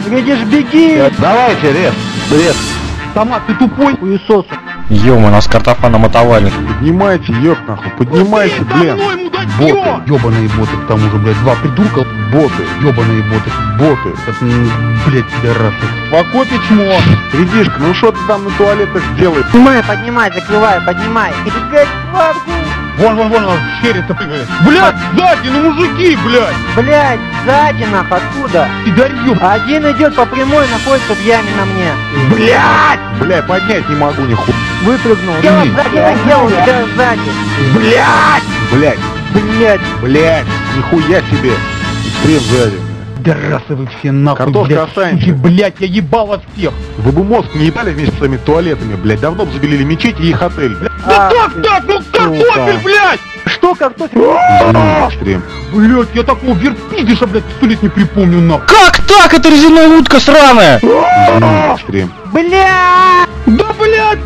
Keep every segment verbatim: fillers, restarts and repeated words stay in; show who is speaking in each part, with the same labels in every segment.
Speaker 1: Видишь, беги!
Speaker 2: Давайте, рез, рез.
Speaker 1: Томат, ты тупой? Хуесос.
Speaker 3: Ё-мо, нас картофана мотовали.
Speaker 2: Поднимайте, ёб нахуй, поднимайте, блин.
Speaker 1: Боты, ёбаные боты, к тому же, блядь, два придурка.
Speaker 2: Боты,
Speaker 1: Ёбаные боты.
Speaker 2: боты.
Speaker 1: Это, м, блядь, пидорасы.
Speaker 2: В окопе чмо. Ребишка, ну что ты там на туалетах делаешь?
Speaker 1: Поднимай, поднимай, закрывай, поднимай. Блядь, сварку.
Speaker 2: Вон, вон, вон, он в череп-то прыгает. Блядь, сзади, ну мужики, блядь.
Speaker 1: Блядь, сзади нах, откуда?
Speaker 2: Пидорью.
Speaker 1: Один идет по прямой, находится в яме на мне.
Speaker 2: Блядь. Блядь, поднять не могу нихуя.
Speaker 1: Выпрыгнул.
Speaker 2: Я
Speaker 1: Я сзади, я у тебя сзади.
Speaker 2: Блядь. Блядь,
Speaker 1: Блядь.
Speaker 2: блядь, нихуя себе. Экстрем сзади.
Speaker 1: Пидорасы вы все нахуй,
Speaker 2: Картошка
Speaker 1: блядь,
Speaker 2: останется.
Speaker 1: суки, блядь, я ебал вас всех.
Speaker 2: Вы бы мозг не ебали вместе с своими туалетами, блядь. Давно бы забелили мечети и их отель. Блядь.
Speaker 1: Да
Speaker 2: как так? Ну картофель, блядь!
Speaker 1: Что картофель?
Speaker 2: Извини, экстрем.
Speaker 1: Блядь, я такого верпидыша, блядь, сто лет не припомню, нахуй.
Speaker 3: Как так? Это резиновая утка сраная!
Speaker 2: Извини, экстрем.
Speaker 1: Блядь! Да, блядь,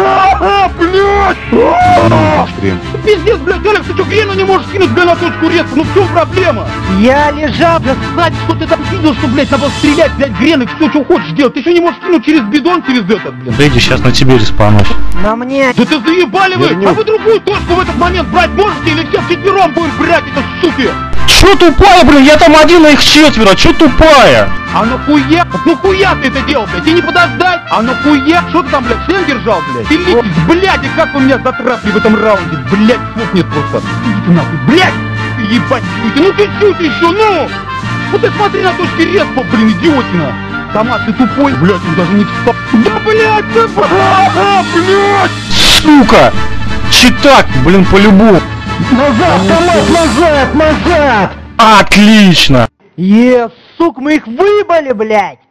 Speaker 1: да, блядь!
Speaker 2: Извини, экстрем.
Speaker 1: Пиздец, блядь, Алекс, ты что, грену не можешь скинуть, блядь, на точку резко? Ну в чем проблема? Я лежал, блядь, знать, что ты там видел, что, блядь, надо стрелять, блядь, грены, все, что хочешь делать. Ты еще не можешь скинуть через бидон, через этот, блядь.
Speaker 3: Бейди, сейчас на тебе респанусь.
Speaker 1: На мне. Да ты заебали вы!
Speaker 2: Вернем.
Speaker 1: А вы другую точку в этот момент брать можете или все вчетвером будем брать это, суки?
Speaker 3: Чё тупая, блин? Я там один, а их четверо. Чё тупая?
Speaker 1: А нахуя? Нахуя ты это делал, блядь? Тебе не подождать? А нахуя? Что ты там, блядь, шлем держал, блядь? Ты летишь, блядь, и как вы меня затрапли в этом раунде? Блядь, слов нет просто. Иди ты нахуй, блядь! Ебать, чуть, ну чуть-чуть еще, ну! Вот ты смотри на точки респа, блин, идиотина! Томат, ты тупой? Блядь, он даже не встал. Да, блядь, ты, а, блядь!
Speaker 3: Сука! Читак, блин, по-любому.
Speaker 1: Назад, Томат, назад, назад!
Speaker 3: Отлично!
Speaker 1: Е, сук, мы их выебали, блядь!